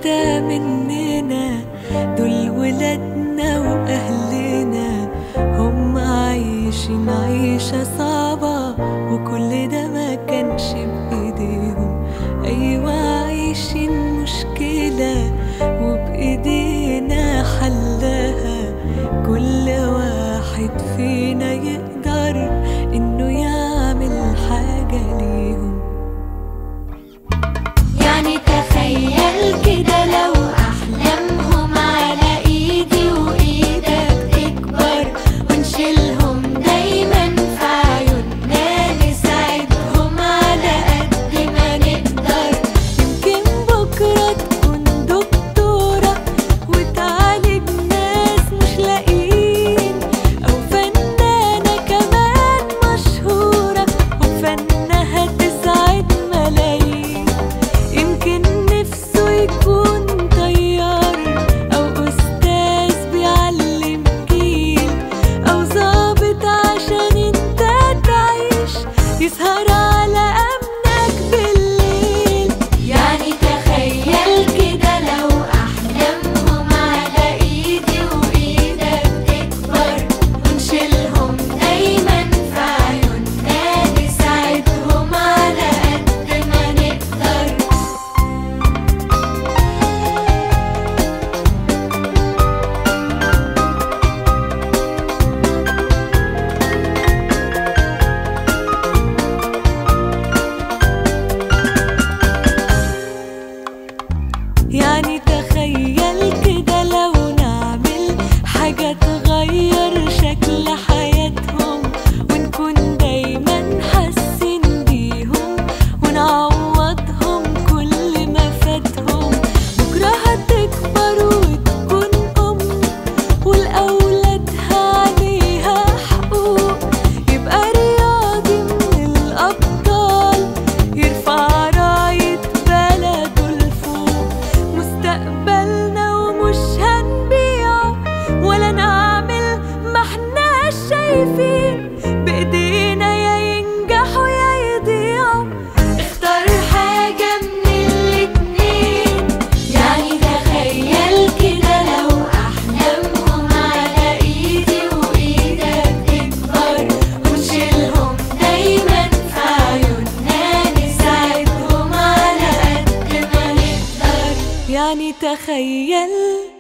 واحدة مننا، دول ولادنا وأهلنا، هم عايشين عيشة صعبة وكل ده ما كانش بإيديهم. أيوة عايشين مشكلة وبإيدينا حلها، كل واحد فينا يقدر إنه يعمل حاجة ليهم. يعني تخيل كده لو أحلامهم على إيدي وإيدك تكبر، ونشيلهم دايما في عيوننا، نساعدهم على قد ما نقدر. يمكن بكرة تكون دكتورة وتعالج ناس مش لاقيين، أو فنانة كمان مشهورة وفنها تسعد ملايين. يمكن نفسه يكون طيار أو أستاذ بيعلم جيل، أو ظابط عشان انت تعيش، يسهر على أمنك بالليل. يعني تخيل كده لو أحلامهم على إيدي وإيدك تكبر، ونشيلهم دايما في عيوننا، نساعدهم على قد ما نقدر. يعني تخيل كده لو نعمل حاجة تغير شكل حياتهم، ونكون دايما حاسين بيهم، ونعوضهم كل ما فاتهم. بكرة هتكبر وتكون أم ولأولادها عليها حقوق، يبقى رياضي من الأبطال، يرفع راية بلده لفوق. مستقبلنا ومش هنبيعه ولا نعمل ما احناش شايفين، بإيدينا يا ينجحوا يا يضيعوا، اختار حاجة من الاتنين. يعني تخيل كده لو أحلامهم على إيدي وإيدك تكبر، ونشيلهم دايما في عيوننا، نساعدهم على قد ما نقدر. يعني تخيل